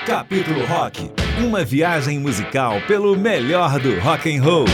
Capítulo Rock, uma viagem musical pelo melhor do rock and roll.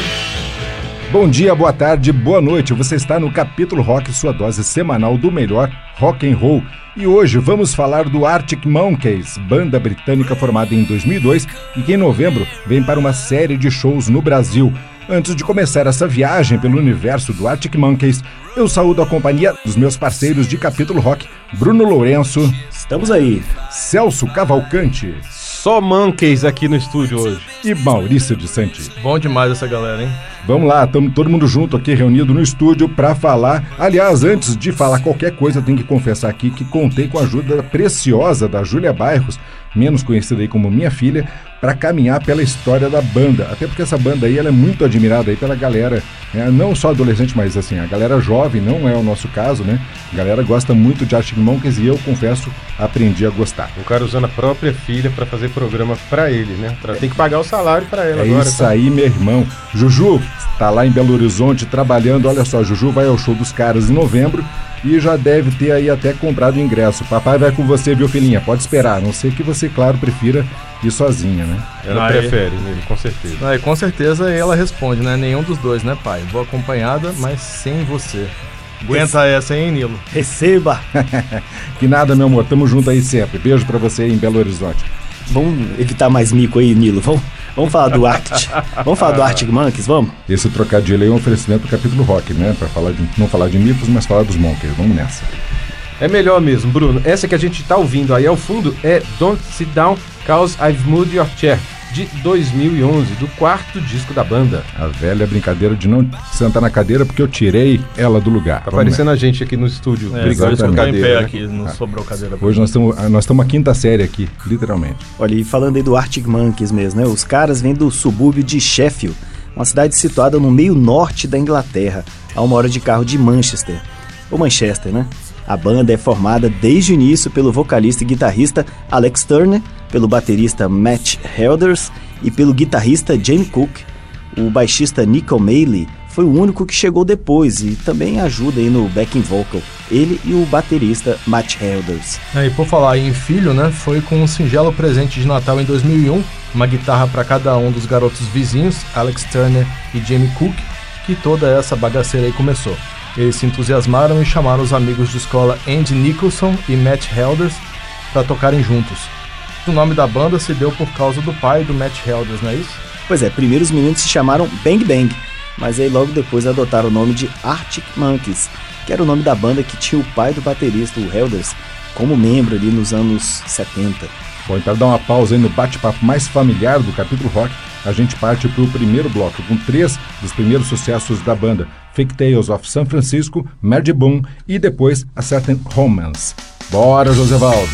Bom dia, boa tarde, boa noite. Você está no Capítulo Rock, sua dose semanal do melhor rock and roll. E hoje vamos falar do Arctic Monkeys, banda britânica formada em 2002 e que em novembro vem para uma série de shows no Brasil. Antes de começar essa viagem pelo universo do Arctic Monkeys, eu saúdo a companhia dos meus parceiros de Capítulo Rock, Bruno Lourenço. Estamos aí. Celso Cavalcante. Só Monkeys aqui no estúdio hoje. E Maurício de Santi. Bom demais essa galera, hein? Vamos lá, estamos todo mundo junto aqui, reunido no estúdio para falar. Aliás, antes de falar qualquer coisa, eu tenho que confessar aqui que contei com a ajuda preciosa da Júlia Bairros, menos conhecida aí como minha filha, para caminhar pela história da banda. Até porque essa banda aí ela é muito admirada aí pela galera, né? Não só adolescente, mas assim, a galera jovem, não é o nosso caso, né? A galera gosta muito de Arctic Monkeys e eu, confesso, aprendi a gostar. O cara usando a própria filha para fazer programa para ele, né? Tem que pagar o salário para ela agora. É isso aí, meu irmão. Juju tá lá em Belo Horizonte trabalhando. Olha só, Juju vai ao show dos caras em novembro e já deve ter aí até comprado o ingresso. Papai vai com você, viu, filhinha? Pode esperar, a não ser que você, claro, prefira ir sozinha, né? Ela prefere, né? Com certeza. Com certeza ela responde, né? Nenhum dos dois, né, pai? Vou acompanhada, mas sem você. Aguenta essa, hein, Nilo? Receba! Que nada, meu amor. Tamo junto aí sempre. Beijo pra você aí em Belo Horizonte. Vamos evitar mais mico aí, Nilo. Vamos falar do Arctic. Vamos falar do Arctic Monkeys, vamos? Esse trocadilho aí é um oferecimento do Capítulo Rock, né? Pra não falar de mitos, mas falar dos Monkeys. Vamos nessa. É melhor mesmo, Bruno. Essa que a gente tá ouvindo aí ao fundo é Don't Sit Down, 'Cause I've Moved Your Chair, de 2011, do quarto disco da banda. A velha brincadeira de não sentar na cadeira porque eu tirei ela do lugar. Tá parecendo a gente aqui no estúdio. Brigando de ficar em pé, né? Aqui, não sobrou cadeira. Hoje nós estamos a quinta série aqui, literalmente. Olha, e falando aí do Arctic Monkeys mesmo, né? Os caras vêm do subúrbio de Sheffield, uma cidade situada no meio norte da Inglaterra, a 1 hora de carro de Manchester. Ou Manchester, né? A banda é formada desde o início pelo vocalista e guitarrista Alex Turner, pelo baterista Matt Helders e pelo guitarrista Jamie Cook. O baixista Nick O'Malley foi o único que chegou depois e também ajuda aí no backing vocal, ele e o baterista Matt Helders. E por falar em filho, né, foi com um singelo presente de Natal em 2001, uma guitarra para cada um dos garotos vizinhos, Alex Turner e Jamie Cook, que toda essa bagaceira aí começou. Eles se entusiasmaram e chamaram os amigos de escola Andy Nicholson e Matt Helders para tocarem juntos. O nome da banda se deu por causa do pai do Matt Helders, não é isso? Pois é, primeiro os meninos se chamaram Bang Bang, mas aí logo depois adotaram o nome de Arctic Monkeys, que era o nome da banda que tinha o pai do baterista, o Helders, como membro ali nos anos 70. Bom, então dar uma pausa aí no bate-papo mais familiar do Capítulo Rock, a gente parte para o primeiro bloco, com 3 dos primeiros sucessos da banda, Fake Tales of San Francisco, Mary Boone e depois A Certain Romance. Bora, Josevaldo!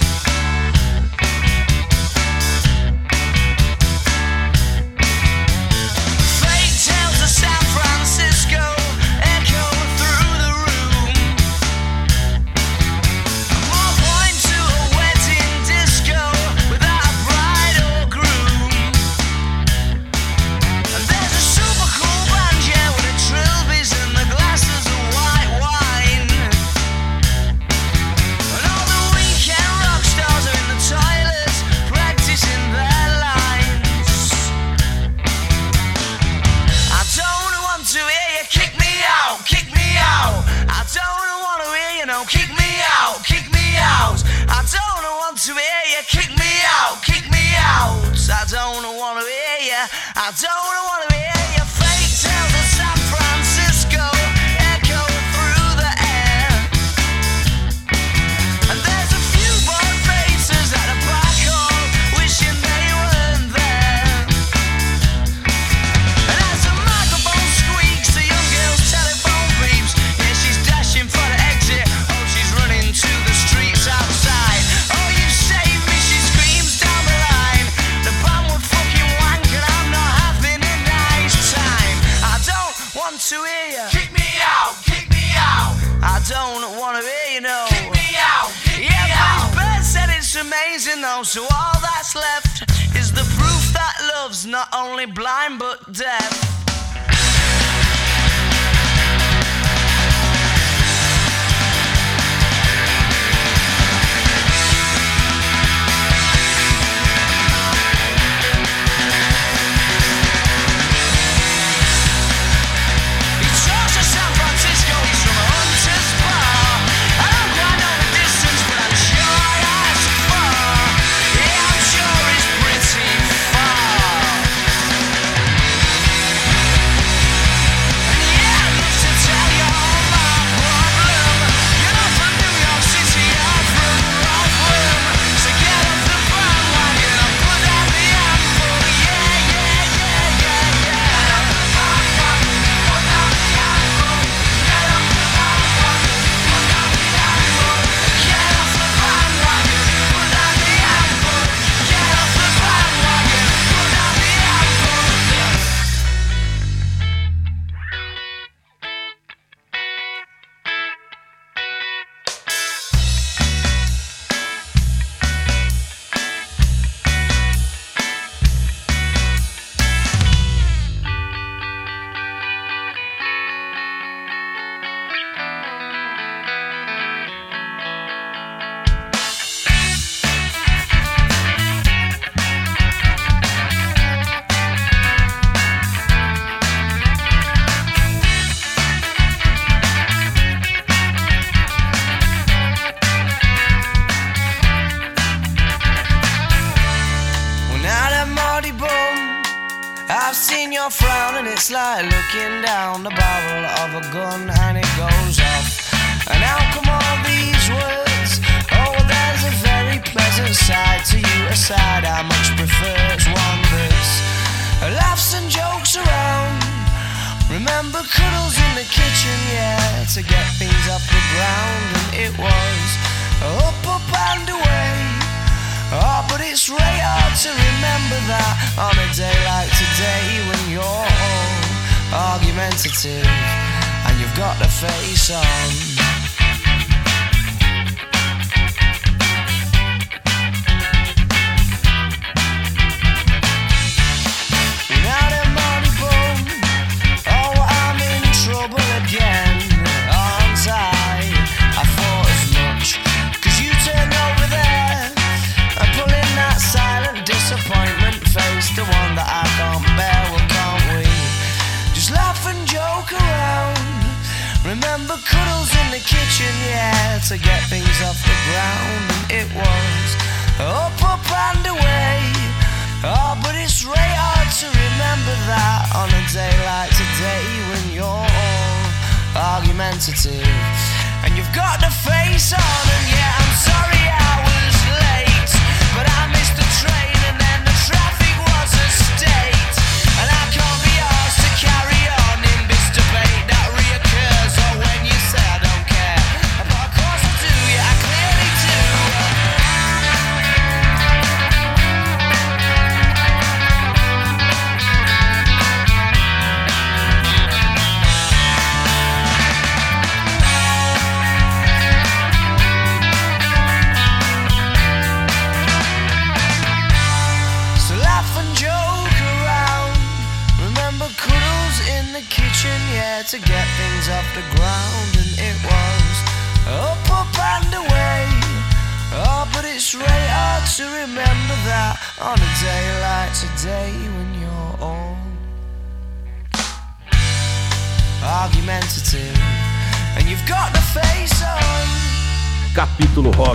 So all that's left is the proof that love's not only blind but deaf. seeing your frown and it's like looking down the barrel of a gun and it goes off. And how come all these words? Oh, there's a very pleasant side to you, a side I much prefer. It's one that's laughs and jokes around. Remember cuddles in the kitchen, yeah, to get things off the ground. And it was up, up and away. Oh, but it's really hard to remember that on a day like today when you're all argumentative and you've got the face on. The one that I can't bear, well can't we just laugh and joke around? Remember cuddles in the kitchen, yeah, to get things off the ground. And it was up, up and away. Oh, but it's really hard to remember that on a day like today when you're all argumentative and you've got the face on. And yeah, I'm sorry I was late, but I missed the train and then the traffic was a state, and I can't be asked to carry on in this debate that reoccurs. Or when you say I don't care, but of course I do, yeah, I clearly do. So laugh and joke around. Remember cuddles in the kitchen, yeah, to get things off the ground. And it was up, up and away. Oh, but it's really hard to remember that on a day like today when you're all argumentative and you've got the face on. Capítulo Rock.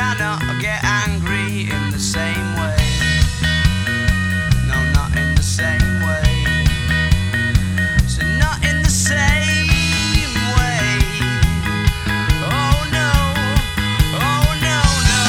cannot get angry in the same way. No, not in the same way. So not in the same way. Oh no, oh no, no.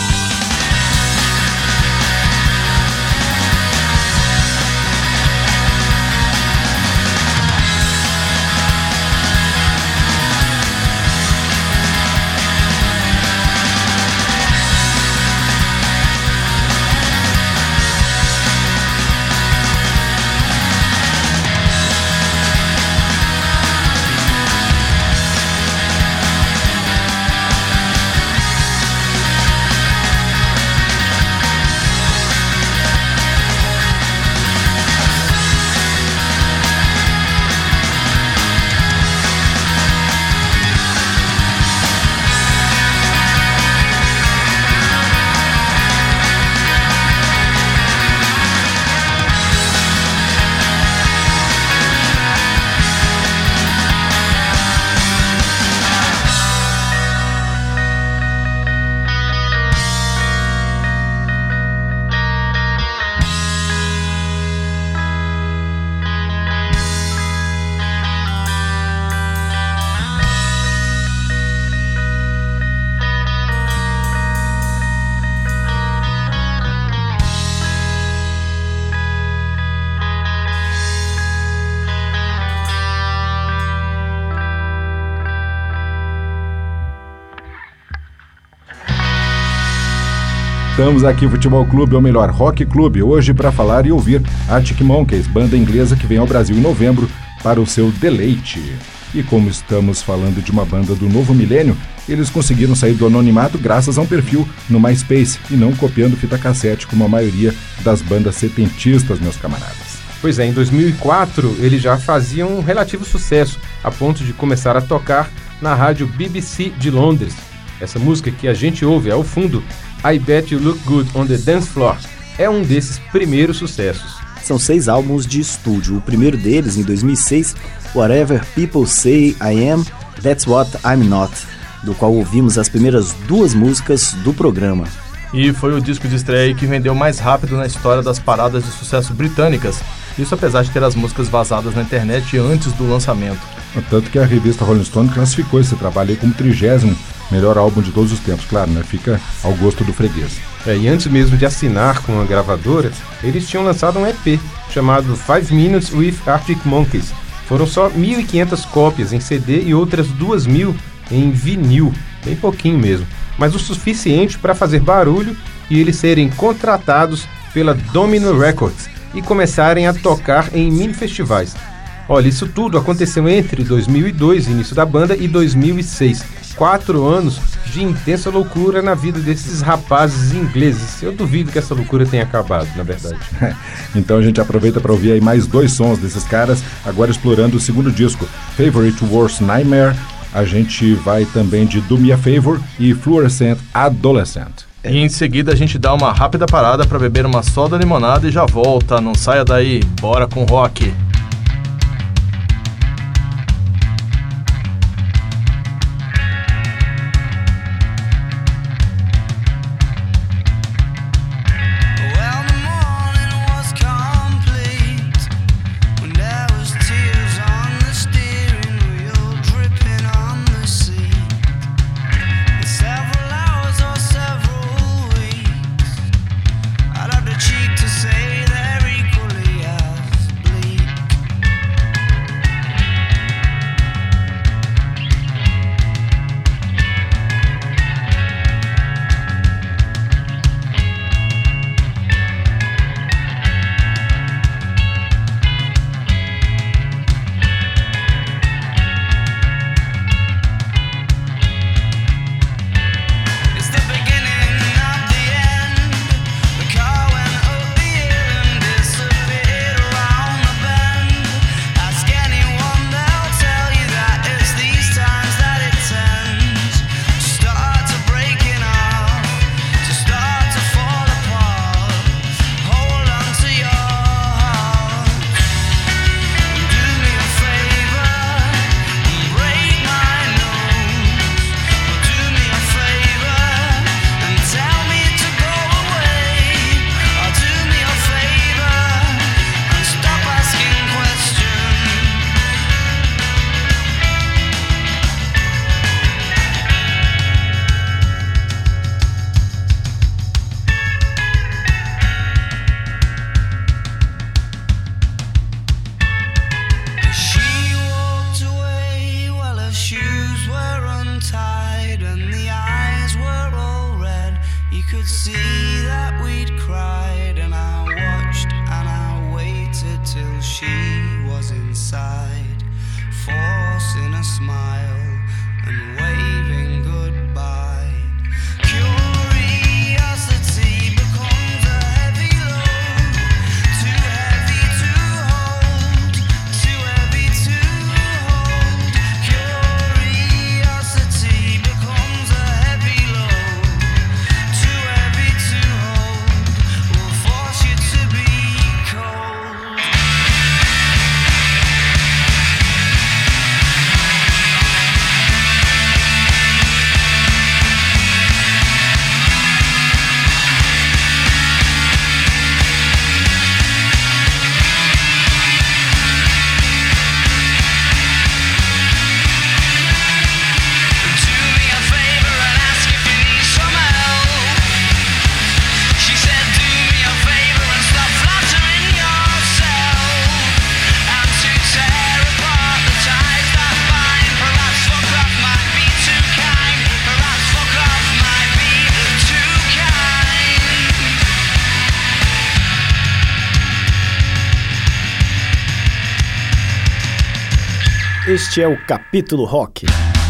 Estamos aqui, Futebol Clube, ou melhor, Rock Clube, hoje para falar e ouvir Arctic Monkeys, banda inglesa que vem ao Brasil em novembro para o seu deleite. E como estamos falando de uma banda do novo milênio, eles conseguiram sair do anonimato graças a um perfil no MySpace e não copiando fita cassete como a maioria das bandas setentistas, meus camaradas. Pois é, em 2004 eles já faziam um relativo sucesso, a ponto de começar a tocar na rádio BBC de Londres. Essa música que a gente ouve ao fundo, I Bet You Look Good on the Dance Floor, é um desses primeiros sucessos. São 6 álbuns de estúdio. O primeiro deles, em 2006, Whatever People Say I Am, That's What I'm Not, do qual ouvimos as primeiras 2 músicas do programa. E foi o disco de estreia que vendeu mais rápido na história das paradas de sucesso britânicas, isso apesar de ter as músicas vazadas na internet antes do lançamento. Tanto que a revista Rolling Stone classificou esse trabalho aí como 30º melhor álbum de todos os tempos, claro, né? Fica ao gosto do freguês. E antes mesmo de assinar com a gravadora, eles tinham lançado um EP chamado 5 Minutes with Arctic Monkeys. Foram só 1.500 cópias em CD e outras 2.000 em vinil, bem pouquinho mesmo, mas o suficiente para fazer barulho e eles serem contratados pela Domino Records e começarem a tocar em mini festivais. Olha, isso tudo aconteceu entre 2002, início da banda, e 2006. 4 anos de intensa loucura na vida desses rapazes ingleses. Eu duvido que essa loucura tenha acabado, na verdade. Então a gente aproveita para ouvir aí mais 2 sons desses caras, agora explorando o segundo disco, Favorite Worst Nightmare. A gente vai também de Do Me a Favor e Fluorescent Adolescent. E em seguida a gente dá uma rápida parada para beber uma soda limonada e já volta. Não saia daí, bora com rock. Cheek to say they're equally as bleak. could see that we'd cried, and I watched and I waited till she was inside, forcing a smile and waving goodbye. Curiosity becomes a heavy load, too heavy to hold, too heavy to hold. Curiosity becomes a heavy load, too heavy to hold, will force you to be cold. Do me a favor and ask if you need some help. She said, do me a favor and stop flattering yourself, and to tear apart the ties that bind. Perhaps fuck off might be too kind. Perhaps fuck off might be too kind. Este é o Capítulo Rock.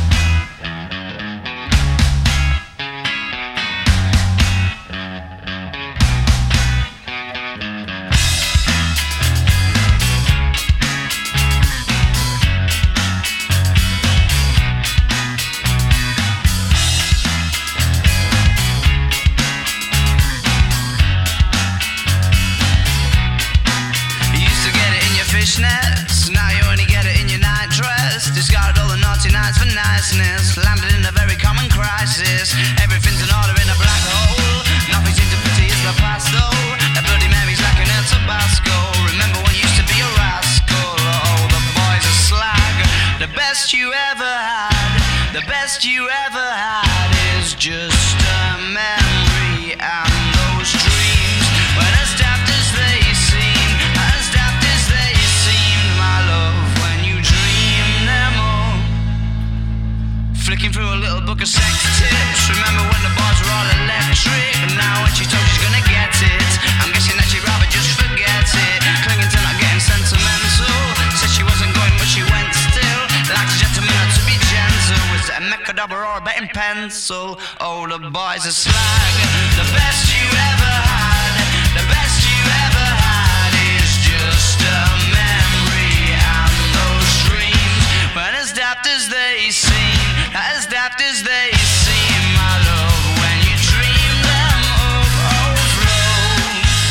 You used to get it in your fishnets, now you only get it in your nightdress. Discarded all the naughty nights for niceness, landed in a very common crisis. Everything's in order in a black hole, nothing seems to pity is the past though. A Bloody Mary's like an El Tabasco. Remember when you used to be a rascal? Oh, the boys are slag. The best you ever had, the best you ever had is just a memory, and those dreams were as daft as they seem, as daft as they seemed, my love, when you dreamed them all. Flicking through a little book of sex tips, remember when the bars were all electric, and now when she told she's gonna get it, I'm guessing that she'd rather just forget it. Clinging to not getting sentimental, said she wasn't going but she went still, like a gentleman had to be gentle. Was it a mechadabra or a betting pencil? Oh, the boys are slag. The best you ever had, the best you ever had is just a memory, and those dreams were as daft as they seem, as daft as they seem, my love, when you dream them of overflow.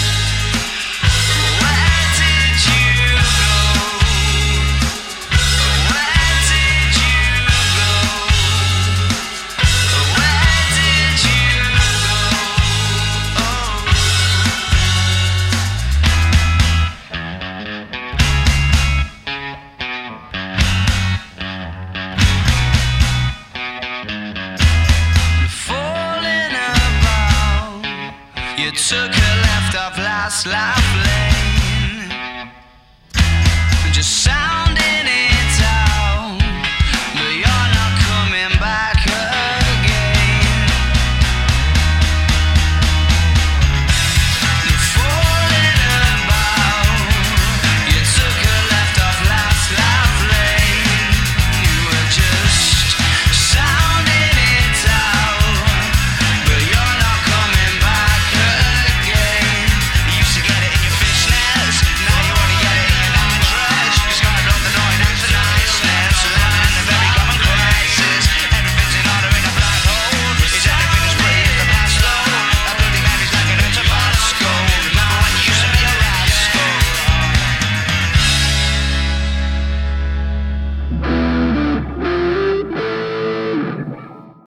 Where did you go? Where did you go? Where did you go? Oh. Falling about, you took a left off last life lane, just sound